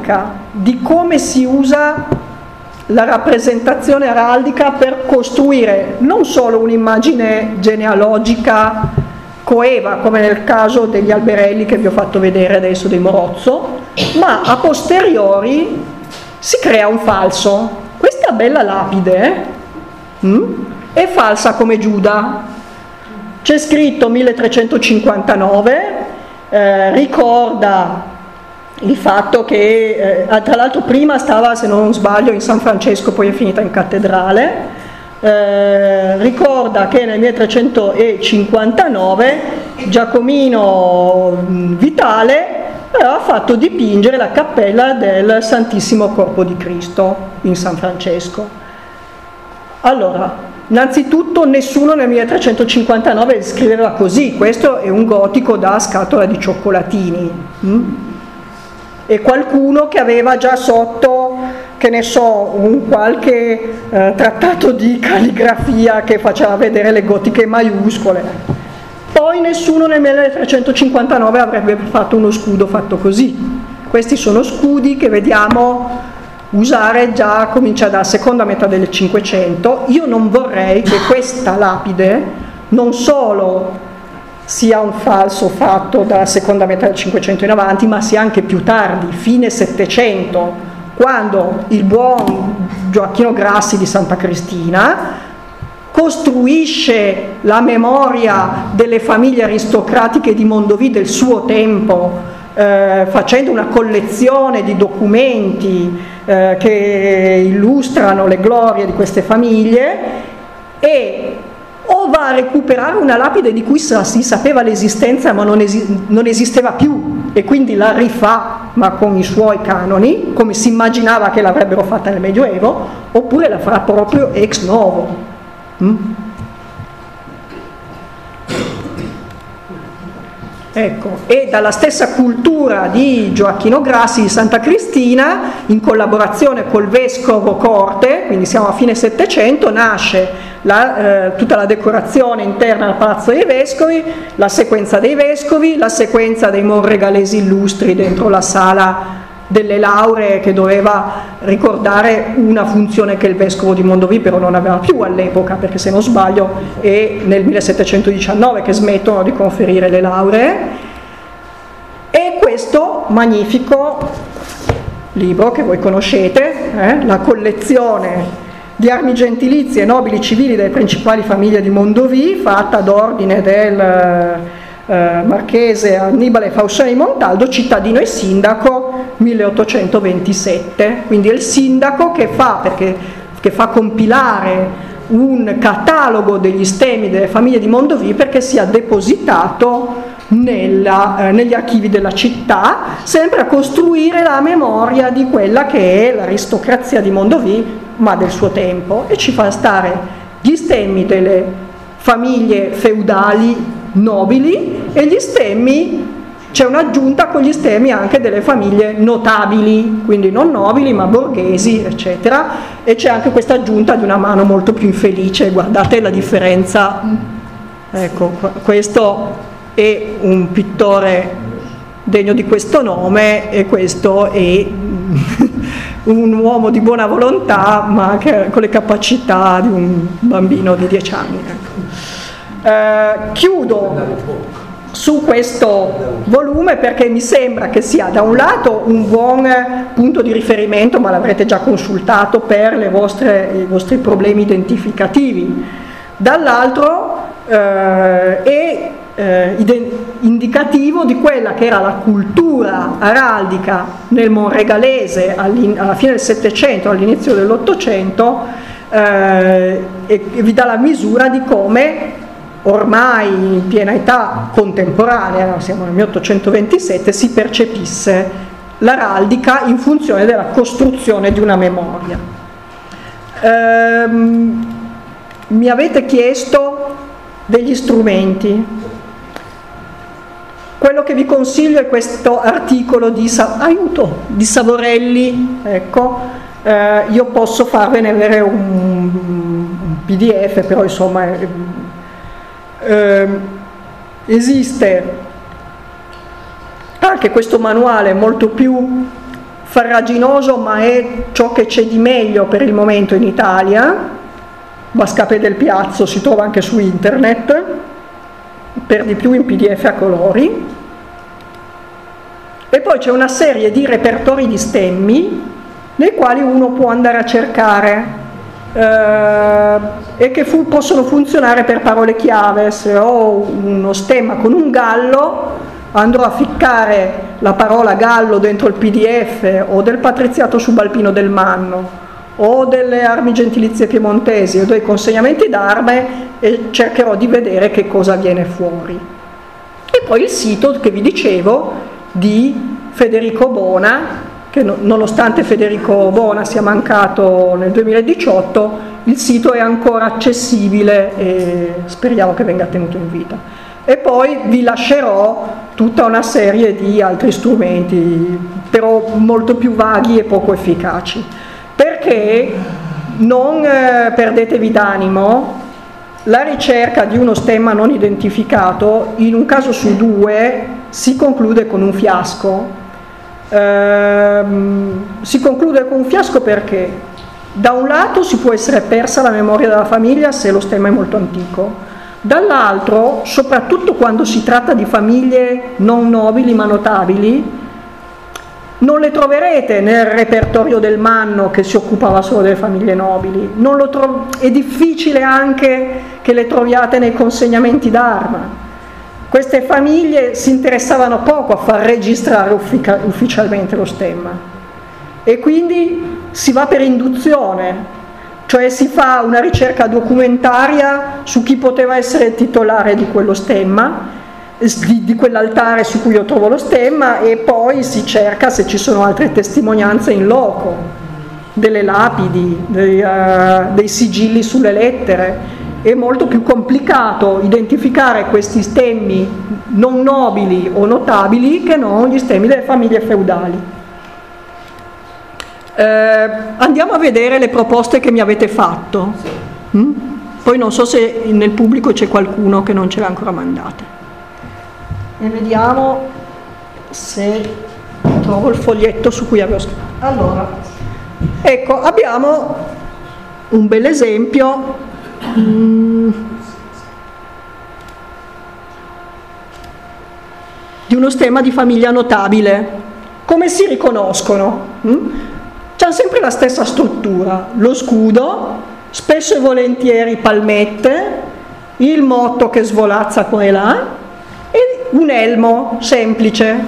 araldica, di come si usa la rappresentazione araldica per costruire non solo un'immagine genealogica coeva, come nel caso degli alberelli che vi ho fatto vedere adesso dei Morozzo, ma a posteriori si crea un falso. Questa bella lapide è falsa come Giuda, c'è scritto 1359, ricorda il fatto che tra l'altro prima stava, se non sbaglio, in San Francesco, poi è finita in cattedrale. Ricorda che nel 1359 Giacomino Vitale aveva fatto dipingere la cappella del Santissimo Corpo di Cristo in San Francesco. Allora, innanzitutto nessuno nel 1359 scriveva così, questo è un gotico da scatola di cioccolatini. E qualcuno che aveva già sotto, che ne so, un qualche trattato di calligrafia che faceva vedere le gotiche maiuscole. Poi nessuno nel 1359 avrebbe fatto uno scudo fatto così. Questi sono scudi che vediamo usare già comincia dalla seconda metà del Cinquecento. Io non vorrei che questa lapide non solo sia un falso fatto dalla seconda metà del Cinquecento in avanti, ma sia anche più tardi, fine Settecento, quando il buon Gioacchino Grassi di Santa Cristina costruisce la memoria delle famiglie aristocratiche di Mondovì del suo tempo, facendo una collezione di documenti che illustrano le glorie di queste famiglie, e o va a recuperare una lapide di cui si sapeva l'esistenza ma non esisteva più, e quindi la rifà ma con i suoi canoni, come si immaginava che l'avrebbero fatta nel Medioevo, oppure la farà proprio ex novo. Ecco, e dalla stessa cultura di Gioacchino Grassi di Santa Cristina, in collaborazione col vescovo Corte, quindi siamo a fine Settecento, nasce tutta la decorazione interna al Palazzo dei Vescovi, la sequenza dei vescovi, la sequenza dei monregalesi illustri dentro la sala delle lauree, che doveva ricordare una funzione che il vescovo di Mondovì però non aveva più all'epoca, perché se non sbaglio è nel 1719 che smettono di conferire le lauree. E questo magnifico libro che voi conoscete, la collezione di armi gentilizie e nobili civili delle principali famiglie di Mondovì, fatta ad ordine del marchese Annibale Fauciani Montaldo, cittadino e sindaco, 1827. Quindi è il sindaco che fa compilare un catalogo degli stemmi delle famiglie di Mondovì perché sia depositato negli archivi della città, sempre a costruire la memoria di quella che è l'aristocrazia di Mondovì, ma del suo tempo, e ci fa stare gli stemmi delle famiglie feudali nobili e gli stemmi, c'è un'aggiunta con gli stemmi anche delle famiglie notabili, quindi non nobili ma borghesi, eccetera, e c'è anche questa aggiunta di una mano molto più infelice, guardate la differenza. Ecco, questo è un pittore degno di questo nome e questo è un uomo di buona volontà ma anche con le capacità di un bambino di 10 anni. Ecco. Chiudo su questo volume perché mi sembra che sia da un lato un buon punto di riferimento, ma l'avrete già consultato per i vostri problemi identificativi, dall'altro è indicativo di quella che era la cultura araldica nel monregalese alla fine del Settecento, all'inizio dell'Ottocento, e vi dà la misura di come ormai in piena età contemporanea, siamo nel 1827, si percepisse l'araldica in funzione della costruzione di una memoria. Mi avete chiesto degli strumenti. Quello che vi consiglio è questo articolo di Savorelli, ecco, io posso farvene avere un PDF, però insomma esiste anche questo manuale molto più farraginoso, ma è ciò che c'è di meglio per il momento in Italia. Bascapè del Piazzo si trova anche su internet, per di più in PDF a colori. E poi c'è una serie di repertori di stemmi nei quali uno può andare a cercare e che possono funzionare per parole chiave. Se ho uno stemma con un gallo, andrò a ficcare la parola gallo dentro il PDF o del patriziato subalpino del Manno o delle armi gentilizie piemontesi o dei consegnamenti d'arme e cercherò di vedere che cosa viene fuori. E poi il sito che vi dicevo di Federico Bona, che nonostante Federico Bona sia mancato nel 2018, il sito è ancora accessibile e speriamo che venga tenuto in vita. E poi vi lascerò tutta una serie di altri strumenti, però molto più vaghi e poco efficaci, perché non perdetevi d'animo. La ricerca di uno stemma non identificato, in un caso su due, si conclude con un fiasco. Si conclude con un fiasco perché da un lato si può essere persa la memoria della famiglia se lo stemma è molto antico, dall'altro, soprattutto quando si tratta di famiglie non nobili ma notabili, non le troverete nel repertorio del Manno che si occupava solo delle famiglie nobili, è difficile anche che le troviate nei consegnamenti d'arma. Queste famiglie si interessavano poco a far registrare ufficialmente lo stemma e quindi si va per induzione, cioè si fa una ricerca documentaria su chi poteva essere il titolare di quello stemma, di quell'altare su cui io trovo lo stemma, e poi si cerca se ci sono altre testimonianze in loco, delle lapidi, dei sigilli sulle lettere. È molto più complicato identificare questi stemmi non nobili o notabili che non gli stemmi delle famiglie feudali. Andiamo a vedere le proposte che mi avete fatto. Poi non so se nel pubblico c'è qualcuno che non ce l'ha ancora mandate. E vediamo se trovo il foglietto su cui avevo scritto. Allora, ecco, abbiamo un bel esempio di uno stemma di famiglia notabile. Come si riconoscono? C'hanno sempre la stessa struttura: lo scudo, spesso e volentieri palmette, il motto che svolazza qua e là e un elmo semplice.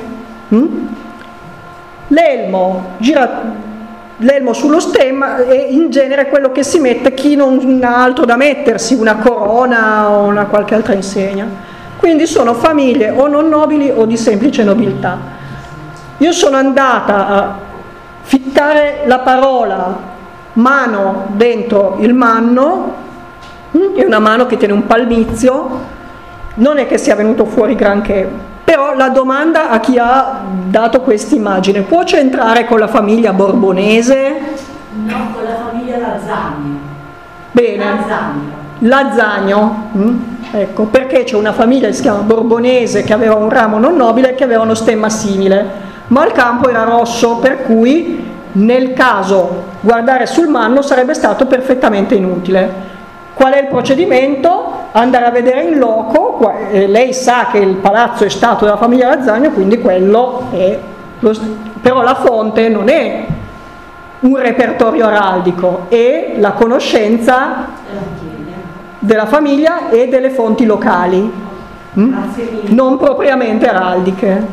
L'elmo sullo stemma è in genere quello che si mette chi non ha altro da mettersi, una corona o una qualche altra insegna. Quindi sono famiglie o non nobili o di semplice nobiltà. Io sono andata a ficcare la parola mano dentro il Manno, è una mano che tiene un palmizio, non è che sia venuto fuori granché. Però la domanda a chi ha dato questa immagine: può c'entrare con la famiglia Borbonese? No, con la famiglia Lazzagno. Bene. Lazzagno. Ecco, perché c'è una famiglia che si chiama Borbonese che aveva un ramo non nobile e che aveva uno stemma simile, ma il campo era rosso, per cui nel caso guardare sul Manno sarebbe stato perfettamente inutile. Qual è il procedimento? Andare a vedere in loco. Lei sa che il palazzo è stato della famiglia Lazzagno, quindi quello è però la fonte non è un repertorio araldico, è la conoscenza della famiglia e delle fonti locali, non propriamente araldiche.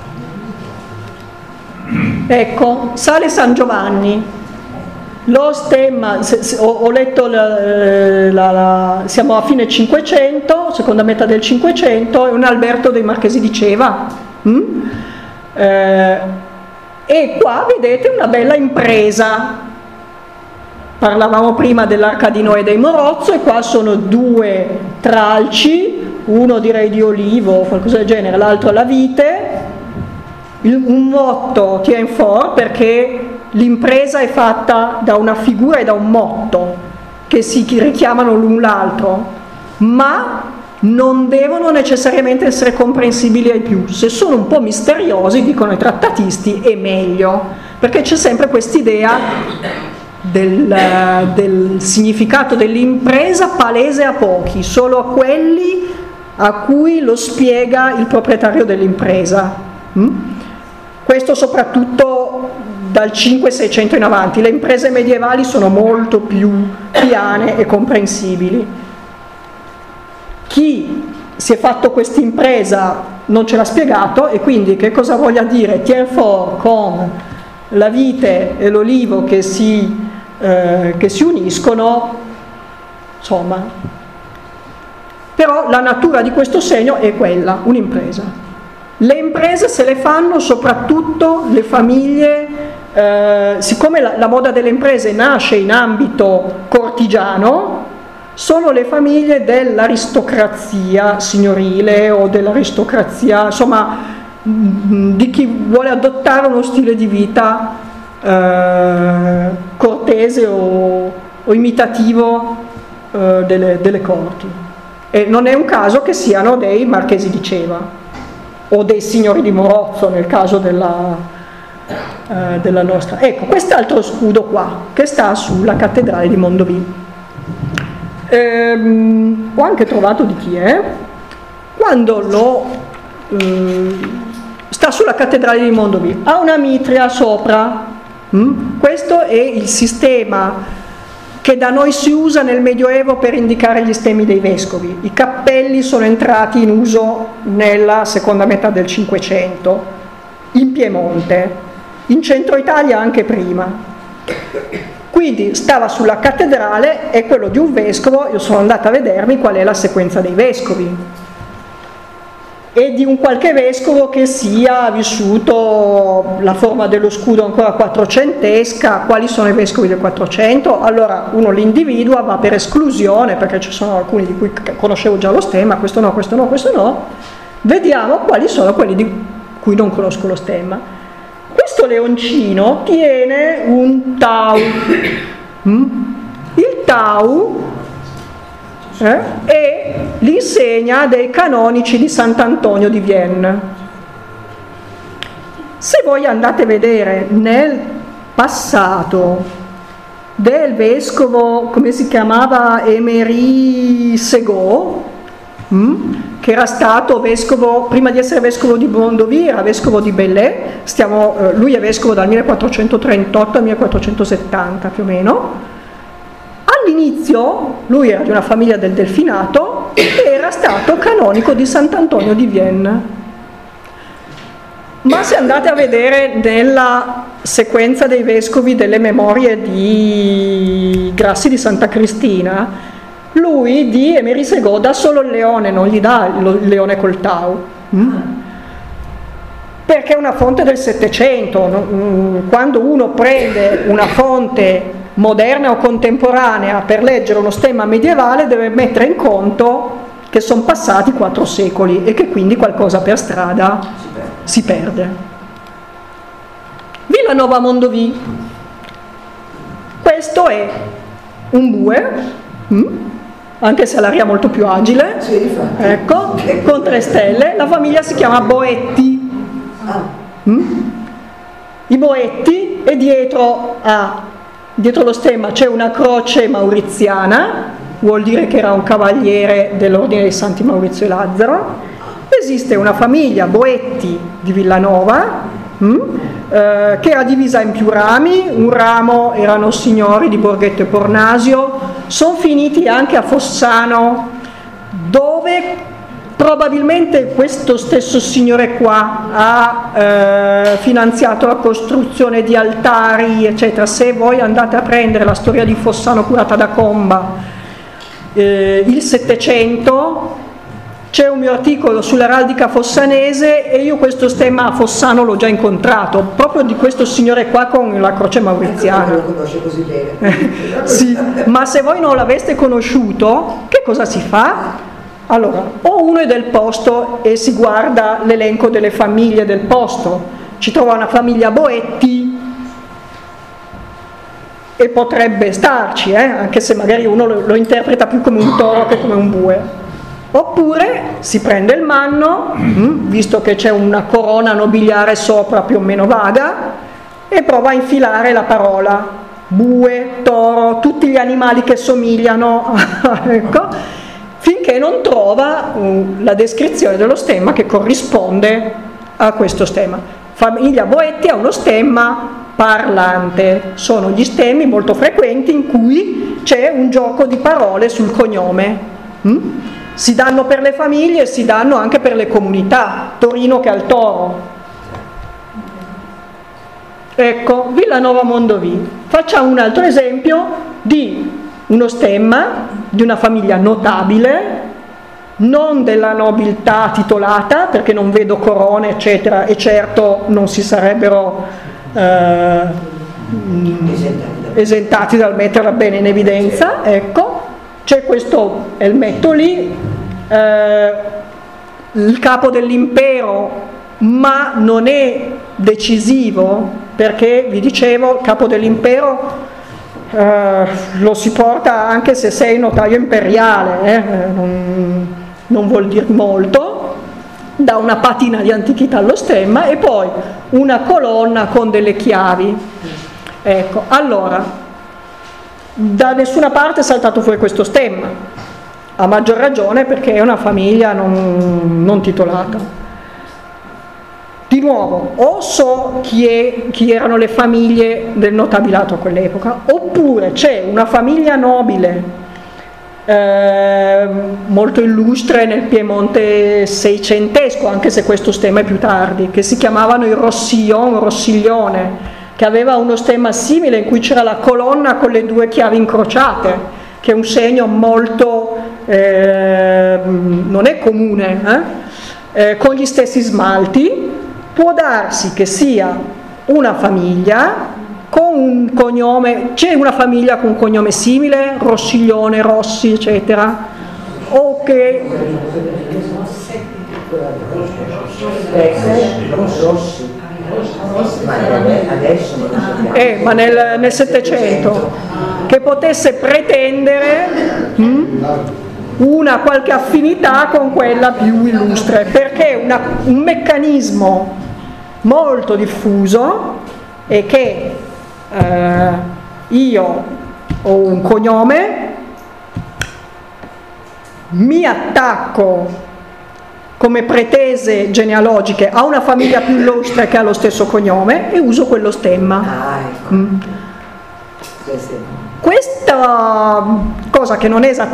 Ecco, Sale San Giovanni. Lo stemma, ho letto, siamo a fine 500, seconda metà del 500, è un Alberto dei Marchesi di Ceva. E qua vedete una bella impresa. Parlavamo prima dell'Arca di Noè dei Morozzo, e qua sono due tralci, uno direi di olivo o qualcosa del genere, l'altro alla vite. Un motto tient fort perché l'impresa è fatta da una figura e da un motto che si richiamano l'un l'altro, ma non devono necessariamente essere comprensibili ai più. Se sono un po' misteriosi, dicono i trattatisti, è meglio, perché c'è sempre quest'idea del significato dell'impresa palese a pochi, solo a quelli a cui lo spiega il proprietario dell'impresa. Questo soprattutto dal 500-600 in avanti. Le imprese medievali sono molto più piane e comprensibili. Chi si è fatto quest'impresa non ce l'ha spiegato, e quindi che cosa voglia dire tiens fort con la vite e l'olivo che si uniscono, insomma. Però la natura di questo segno è quella, un'impresa. Le imprese se le fanno soprattutto le famiglie, siccome la moda delle imprese nasce in ambito cortigiano, sono le famiglie dell'aristocrazia signorile o dell'aristocrazia, insomma, di chi vuole adottare uno stile di vita cortese o imitativo delle corti. E non è un caso che siano dei marchesi di Ceva o dei signori di Morozzo nel caso della nostra. Ecco, quest'altro scudo qua che sta sulla cattedrale di Mondovì. Ho anche trovato di chi è. Quando sta sulla cattedrale di Mondovì ha una mitria sopra. Questo è il sistema che da noi si usa nel Medioevo per indicare gli stemmi dei vescovi. I cappelli sono entrati in uso nella seconda metà del Cinquecento in Piemonte, in centro Italia anche prima. Quindi stava sulla cattedrale, è quello di un vescovo. Io sono andata a vedermi qual è la sequenza dei vescovi e di un qualche vescovo che sia vissuto la forma dello scudo ancora quattrocentesca. Quali sono i vescovi del 400? Allora uno li individua, va per esclusione, perché ci sono alcuni di cui conoscevo già lo stemma, questo no, questo no, questo no. Vediamo quali sono quelli di cui non conosco lo stemma. Questo leoncino tiene un tau. Il tau è l'insegna dei canonici di Sant'Antonio di Vienne. Se voi andate a vedere nel passato del vescovo, come si chiamava, Emery Segaud, che era stato vescovo, prima di essere vescovo di Mondovì era vescovo di Belley, lui è vescovo dal 1438 al 1470 più o meno. All'inizio lui era di una famiglia del Delfinato e era stato canonico di Sant'Antonio di Vienne. Ma se andate a vedere nella sequenza dei vescovi delle memorie di Grassi di Santa Cristina, lui di Emery Segaud dà solo il leone, non gli dà il leone col tau, perché è una fonte del Settecento. Quando uno prende una fonte moderna o contemporanea per leggere uno stemma medievale deve mettere in conto che sono passati 4 secoli e che quindi qualcosa per strada si perde. Villanova Mondovì, questo è un bue, anche se l'aria è molto più agile, ecco, con 3 stelle. La famiglia si chiama Boetti, i Boetti, e dietro lo stemma c'è una croce mauriziana, vuol dire che era un cavaliere dell'ordine dei Santi Maurizio e Lazzaro. Esiste una famiglia Boetti di Villanova che era divisa in più rami. Un ramo erano signori di Borghetto e Pornasio, sono finiti anche a Fossano, dove probabilmente questo stesso signore qua ha finanziato la costruzione di altari, eccetera. Se voi andate a prendere la storia di Fossano curata da Comba, il Settecento, c'è un mio articolo sull'araldica fossanese e io questo stemma a Fossano l'ho già incontrato, proprio di questo signore qua con la croce mauriziana. Non lo conosce così bene. Sì, ma se voi non l'aveste conosciuto, che cosa si fa? Allora, o uno è del posto e si guarda l'elenco delle famiglie del posto, ci trova una famiglia Boetti e potrebbe starci, anche se magari uno lo interpreta più come un toro che come un bue. Oppure si prende il manno, visto che c'è una corona nobiliare sopra più o meno vaga, e prova a infilare la parola bue, toro, tutti gli animali che somigliano, ecco, finché non trova la descrizione dello stemma che corrisponde a questo stemma. Famiglia Boetti ha uno stemma parlante, sono gli stemmi molto frequenti in cui c'è un gioco di parole sul cognome. Si danno per le famiglie e si danno anche per le comunità, Torino che al toro. Ecco, Villanova Mondovì. Facciamo un altro esempio di uno stemma di una famiglia notabile, non della nobiltà titolata, perché non vedo corone eccetera, e certo non si sarebbero esentati dal metterla bene in evidenza. Ecco, c'è questo elmetto lì, il capo dell'impero, ma non è decisivo, perché vi dicevo, il capo dell'impero lo si porta anche se sei notaio imperiale, non vuol dire molto. Da una patina di antichità allo stemma e poi una colonna con delle chiavi. Ecco, allora, da nessuna parte è saltato fuori questo stemma, a maggior ragione perché è una famiglia non titolata. Di nuovo, o so chi erano le famiglie del notabilato a quell'epoca, oppure c'è una famiglia nobile molto illustre nel Piemonte seicentesco, anche se questo stemma è più tardi, che si chiamavano i Rossiglione, che aveva uno stemma simile in cui c'era la colonna con le due chiavi incrociate, che è un segno molto non è comune, con gli stessi smalti. Può darsi che sia una famiglia con un cognome, c'è una famiglia con un cognome simile, Rossiglione, Rossi, eccetera, o che ma nel Settecento, che potesse pretendere una qualche affinità con quella più illustre, perché un meccanismo molto diffuso è che io ho un cognome, mi attacco come pretese genealogiche a una famiglia più illustre che ha lo stesso cognome e uso quello stemma. Questa cosa che non è esattamente